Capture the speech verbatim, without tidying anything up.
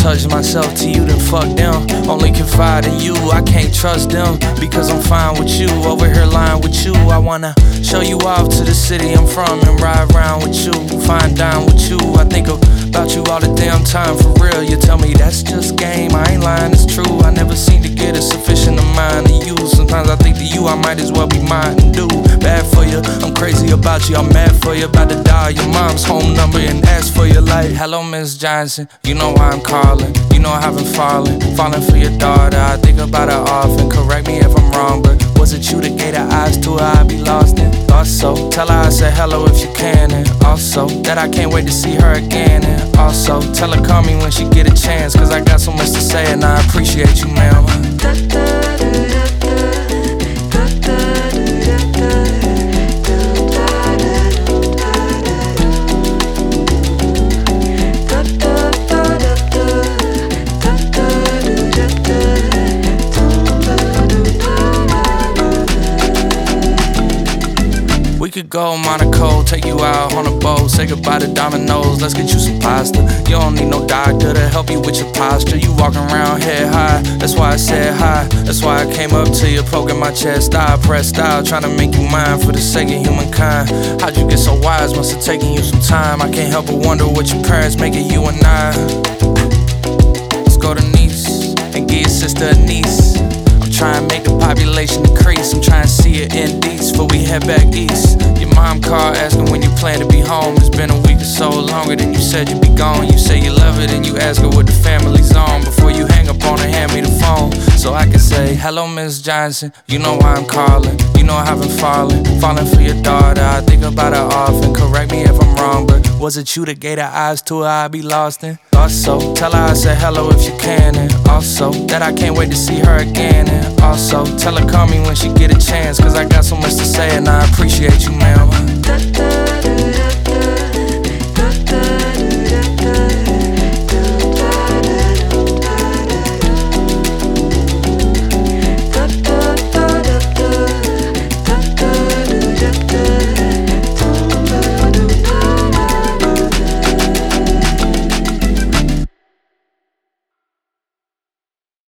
touch myself to you, then fuck them. Only confide in you, I can't trust them. Because I'm fine with you, over here lying with you. I wanna show you off to the city I'm from and ride around with you, fine dine with you. I think about you all the damn time, for real. You tell me that's just game, I ain't lying, it's true. I never seem to get a sufficient amount of you. Sometimes I think to you, I might as well be mine and do bad for you. I'm crazy about you, I'm mad for you. About to dial your mom's home number and ask for you like, hello Miss Johnson, you know why I'm calling. You know I haven't fallen, falling for your daughter. I think about her often, correct me if I'm wrong, but was it you that gave her eyes to her I'd be lost in? Thought so, tell her I said hello if you can. And also, that I can't wait to see her again. And also, tell her call me when she get a chance, cause I got so much to say and I appreciate you, ma'am. We could go Monaco, take you out on a boat, say goodbye to Domino's, let's get you some pasta. You don't need no doctor to help you with your posture. You walking around head high, that's why I said hi. That's why I came up to you, poking my chest. I pressed out, trying to make you mine for the sake of humankind. How'd you get so wise, must have taken you some time. I can't help but wonder what your parents make of you and I. Let's go to Nice and give your sister a niece. Try and make the population decrease. I'm trying to see it in Deets before we head back east. Your mom called asking when you plan to be home. It's been a week or so, longer than you said you'd be gone. You say you love it and you ask her what the family's on. Before you hang up on her, hand me the phone so I can say, hello Miss Johnson, you know why I'm calling. You know I haven't fallen, falling for your daughter. I think about her often, correct me if I'm wrong, but was it you that gave her eyes to her I'd be lost in? Also, tell her I said hello if you can. And also, that I can't wait to see her again. And also, tell her call me when she get a chance, cause I got so much to say and I appreciate you, ma'am.